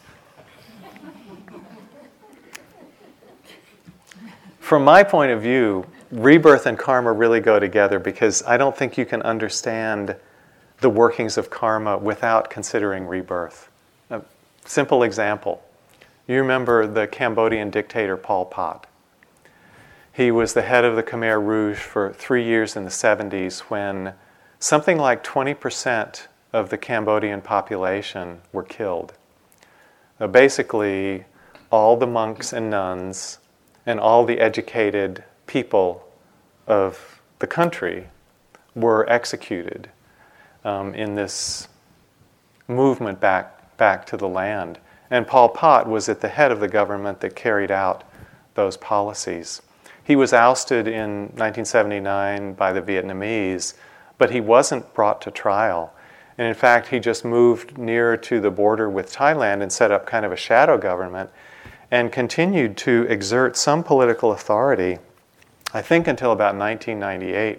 From my point of view, rebirth and karma really go together because I don't think you can understand the workings of karma without considering rebirth. A simple example. You remember the Cambodian dictator Pol Pot. He was the head of the Khmer Rouge for 3 years in the 70s when something like 20% of the Cambodian population were killed. Basically, all the monks and nuns and all the educated people of the country were executed in this movement back to the land. And Pol Pot was at the head of the government that carried out those policies. He was ousted in 1979 by the Vietnamese, but he wasn't brought to trial. And in fact, he just moved nearer to the border with Thailand and set up kind of a shadow government and continued to exert some political authority, I think until about 1998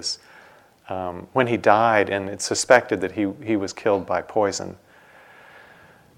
when he died, and it's suspected that he was killed by poison.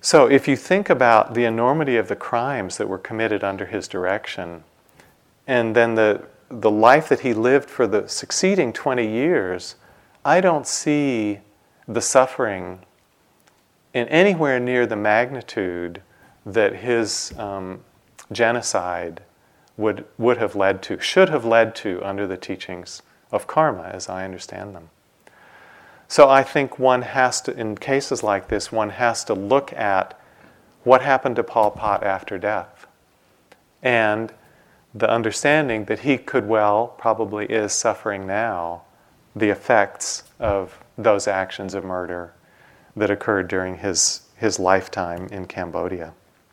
So if you think about the enormity of the crimes that were committed under his direction, and then the life that he lived for the succeeding 20 years, I don't see the suffering in anywhere near the magnitude that his genocide would have led to, should have led to under the teachings of karma, as I understand them. So I think one has to, in cases like this, one has to look at what happened to Pol Pot after death, and the understanding that he could probably is suffering now, the effects of those actions of murder that occurred during his lifetime in Cambodia.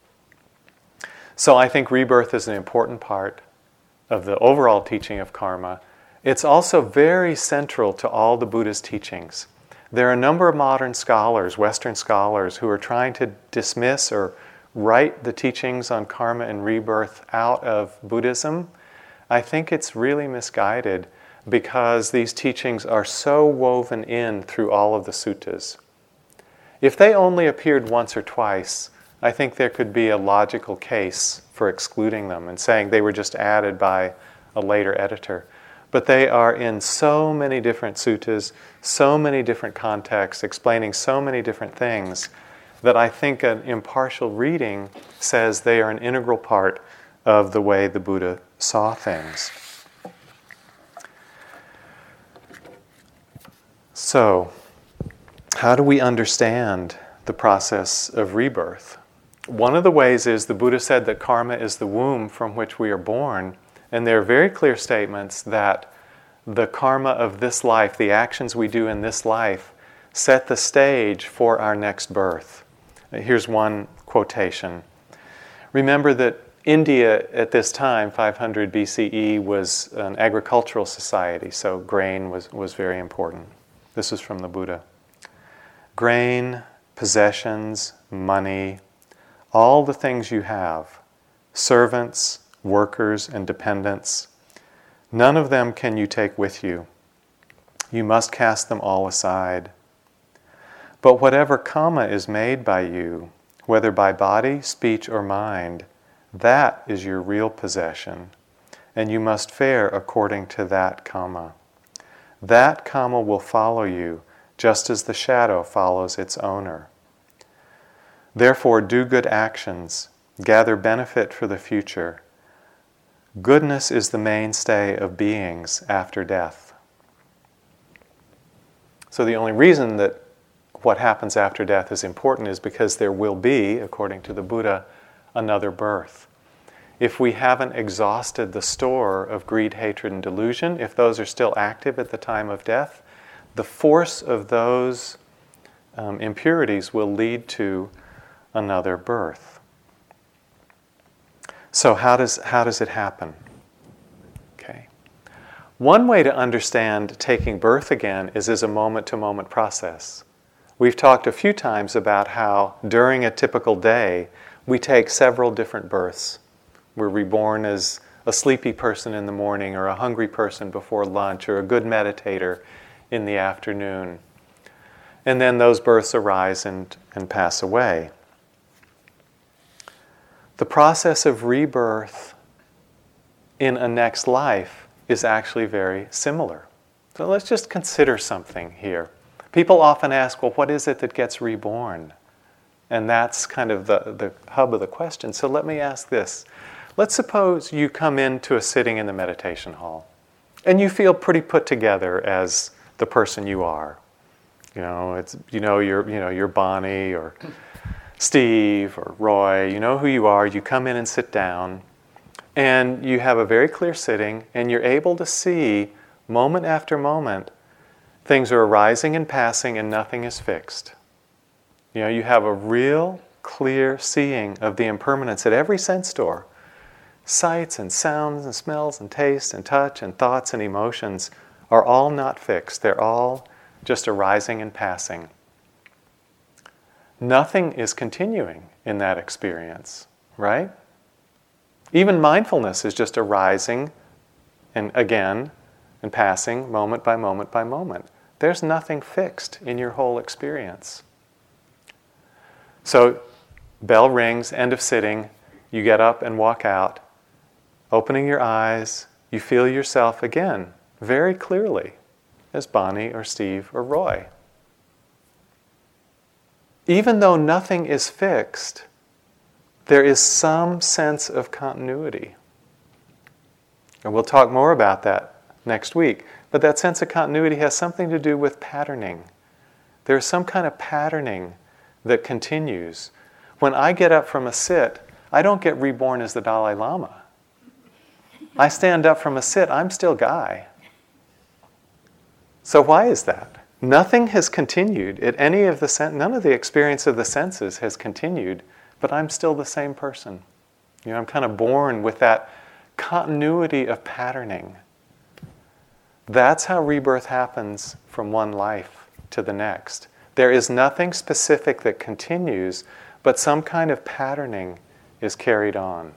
So I think rebirth is an important part of the overall teaching of karma. It's also very central to all the Buddha's teachings. There are a number of modern scholars, Western scholars, who are trying to dismiss or write the teachings on karma and rebirth out of Buddhism. I think it's really misguided because these teachings are so woven in through all of the suttas. If they only appeared once or twice, I think there could be a logical case for excluding them and saying they were just added by a later editor. But they are in so many different suttas, so many different contexts, explaining so many different things, that I think an impartial reading says they are an integral part of the way the Buddha saw things. So, how do we understand the process of rebirth? One of the ways is the Buddha said that karma is the womb from which we are born, and there are very clear statements that the karma of this life, the actions we do in this life, set the stage for our next birth. Here's one quotation. Remember that India at this time, 500 BCE, was an agricultural society, so grain was very important. This is from the Buddha. Grain, possessions, money, all the things you have, servants, workers, and dependents, none of them can you take with you. You must cast them all aside. But whatever karma is made by you, whether by body, speech, or mind, that is your real possession, and you must fare according to that karma. That karma will follow you, just as the shadow follows its owner. Therefore, do good actions, gather benefit for the future. Goodness is the mainstay of beings after death. So the only reason that what happens after death is important is because there will be, according to the Buddha, another birth. If we haven't exhausted the store of greed, hatred, and delusion, if those are still active at the time of death, the force of those impurities will lead to another birth. So how does it happen? Okay. One way to understand taking birth again is as a moment-to-moment process. We've talked a few times about how during a typical day we take several different births. We're reborn as a sleepy person in the morning, or a hungry person before lunch, or a good meditator in the afternoon. And then those births arise and pass away. The process of rebirth in a next life is actually very similar. So let's just consider something here. People often ask, well, what is it that gets reborn? And that's kind of the hub of the question. So let me ask this. Let's suppose you come into a sitting in the meditation hall, and you feel pretty put together as the person you are. You're Bonnie or Steve or Roy. You know who you are. You come in and sit down, and you have a very clear sitting, and you're able to see moment after moment things are arising and passing, and nothing is fixed. You have a real clear seeing of the impermanence at every sense door. Sights and sounds and smells and tastes and touch and thoughts and emotions are all not fixed. They're all just arising and passing. Nothing is continuing in that experience, right? Even mindfulness is just arising and again and passing moment by moment by moment. There's nothing fixed in your whole experience. So Bell rings, end of sitting, you get up and walk out. Opening your eyes, you feel yourself again, very clearly, as Bonnie or Steve or Roy. Even though nothing is fixed, there is some sense of continuity. And we'll talk more about that next week. But that sense of continuity has something to do with patterning. There's some kind of patterning that continues. When I get up from a sit, I don't get reborn as the Dalai Lama. I stand up from a sit, I'm still Guy. So why is that? Nothing has continued at any of the none of the experience of the senses has continued, but I'm still the same person. I'm kind of born with that continuity of patterning. That's how rebirth happens from one life to the next. There is nothing specific that continues, but some kind of patterning is carried on.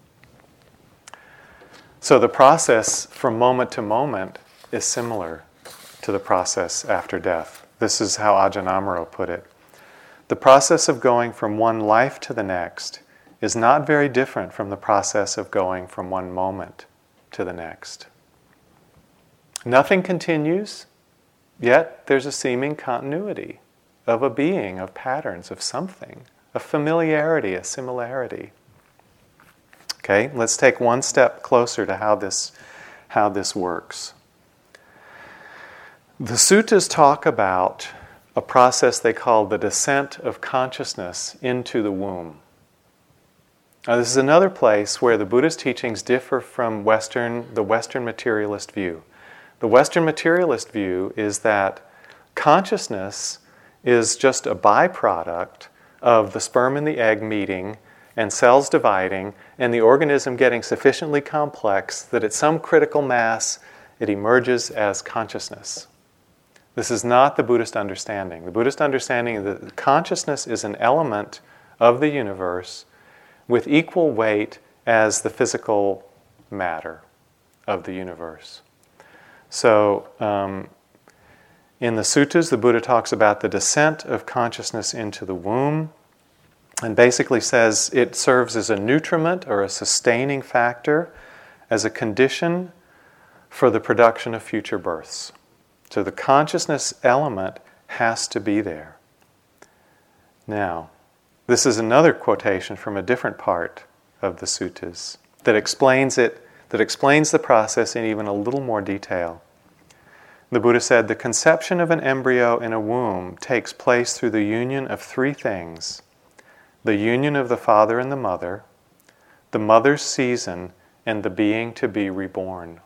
So the process from moment to moment is similar to the process after death. This is how Ajahn Amaro put it. The process of going from one life to the next is not very different from the process of going from one moment to the next. Nothing continues, yet there's a seeming continuity of a being, of patterns, of something, a familiarity, a similarity. Okay, let's take one step closer to how this works. The suttas talk about a process they call the descent of consciousness into the womb. Now, this is another place where the Buddhist teachings differ from the Western materialist view. The Western materialist view is that consciousness is just a byproduct of the sperm and the egg meeting and cells dividing and the organism getting sufficiently complex that at some critical mass it emerges as consciousness. This is not the Buddhist understanding. The Buddhist understanding is that consciousness is an element of the universe with equal weight as the physical matter of the universe. So, in the suttas, the Buddha talks about the descent of consciousness into the womb and basically says it serves as a nutriment or a sustaining factor, as a condition for the production of future births. So the consciousness element has to be there. Now, this is another quotation from a different part of the suttas that explains the process in even a little more detail. The Buddha said, the conception of an embryo in a womb takes place through the union of three things: the union of the father and the mother's season, and the being to be reborn.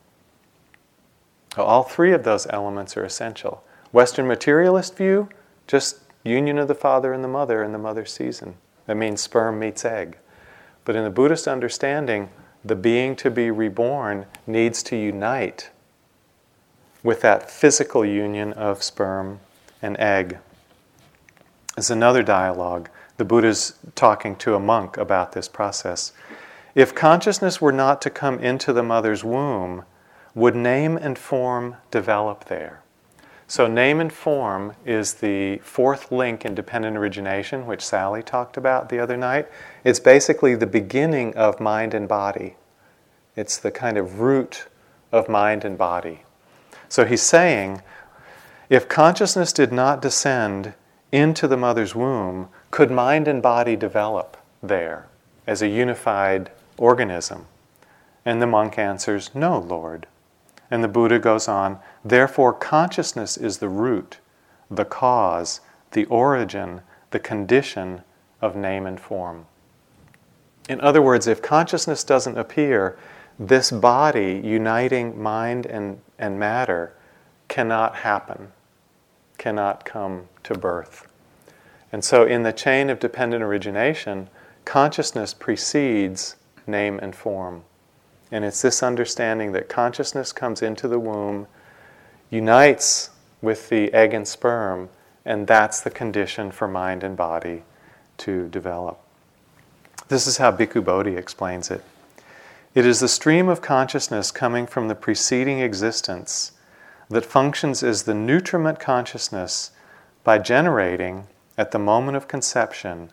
So all three of those elements are essential. Western materialist view, just union of the father and the mother's season. That means sperm meets egg. But in the Buddhist understanding, the being to be reborn needs to unite with that physical union of sperm and egg. There's another dialogue. The Buddha's talking to a monk about this process. If consciousness were not to come into the mother's womb, would name and form develop there? So name and form is the fourth link in dependent origination, which Sally talked about the other night. It's basically the beginning of mind and body. It's the kind of root of mind and body. So he's saying, if consciousness did not descend into the mother's womb, could mind and body develop there as a unified organism? And the monk answers, no, Lord. And the Buddha goes on, therefore consciousness is the root, the cause, the origin, the condition of name and form. In other words, if consciousness doesn't appear, this body uniting mind and matter cannot happen, cannot come to birth. And so in the chain of dependent origination, consciousness precedes name and form. And it's this understanding that consciousness comes into the womb, unites with the egg and sperm, and that's the condition for mind and body to develop. This is how Bhikkhu Bodhi explains it. It is the stream of consciousness coming from the preceding existence that functions as the nutriment consciousness by generating, at the moment of conception,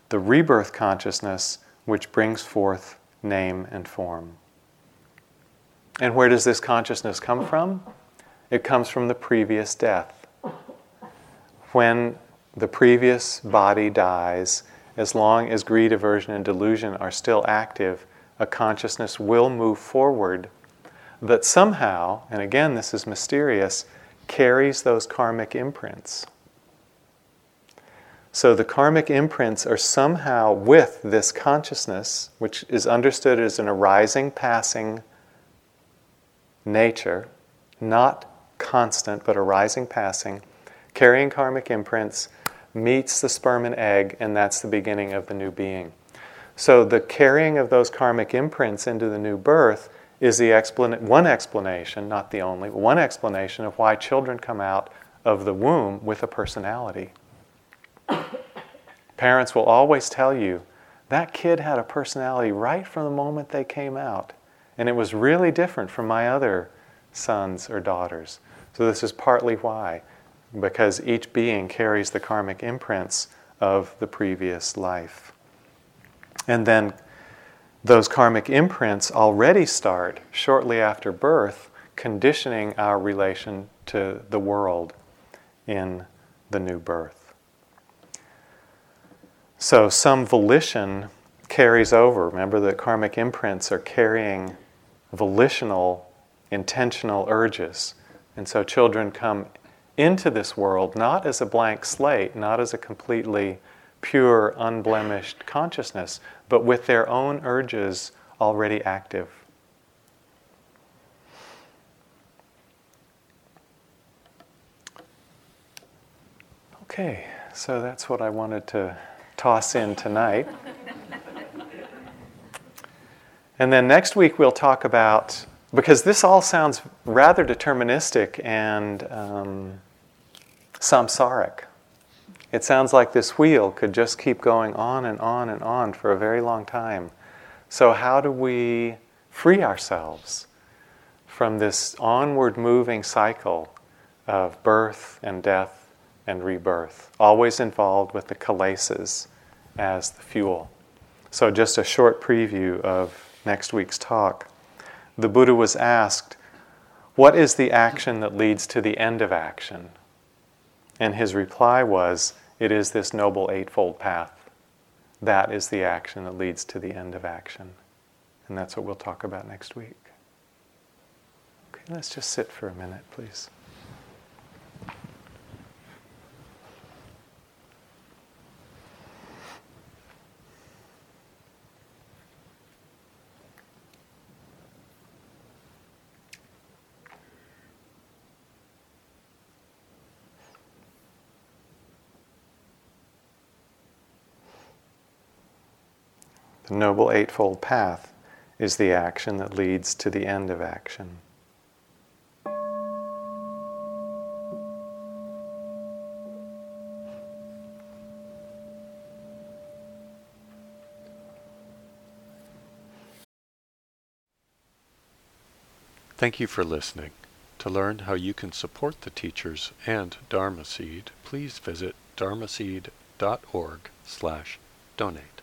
the rebirth consciousness which brings forth name and form. And where does this consciousness come from? It comes from the previous death. When the previous body dies, as long as greed, aversion, and delusion are still active, a consciousness will move forward that somehow, and again this is mysterious, carries those karmic imprints. So the karmic imprints are somehow with this consciousness, which is understood as an arising, passing nature, not constant, but arising, passing, carrying karmic imprints, meets the sperm and egg, and that's the beginning of the new being. So the carrying of those karmic imprints into the new birth is the one explanation, not the only, one explanation of why children come out of the womb with a personality. Parents will always tell you, that kid had a personality right from the moment they came out, and it was really different from my other sons or daughters. So this is partly why, because each being carries the karmic imprints of the previous life. And then those karmic imprints already start, shortly after birth, conditioning our relation to the world in the new birth. So some volition carries over. Remember that karmic imprints are carrying volitional, intentional urges. And so children come into this world not as a blank slate, not as a completely pure, unblemished consciousness, but with their own urges already active. Okay, so that's what I wanted to toss in tonight. And then next week we'll talk about, because this all sounds rather deterministic and samsaric. It sounds like this wheel could just keep going on and on and on for a very long time. So how do we free ourselves from this onward moving cycle of birth and death and rebirth, always involved with the kilesas as the fuel? So just a short preview of next week's talk. The Buddha was asked, what is the action that leads to the end of action? And his reply was, it is this Noble Eightfold Path. That is the action that leads to the end of action. And that's what we'll talk about next week. Okay, let's just sit for a minute, please. The Noble Eightfold Path is the action that leads to the end of action. Thank you for listening. To learn how you can support the teachers and Dharma Seed, please visit dharmaseed.org/donate.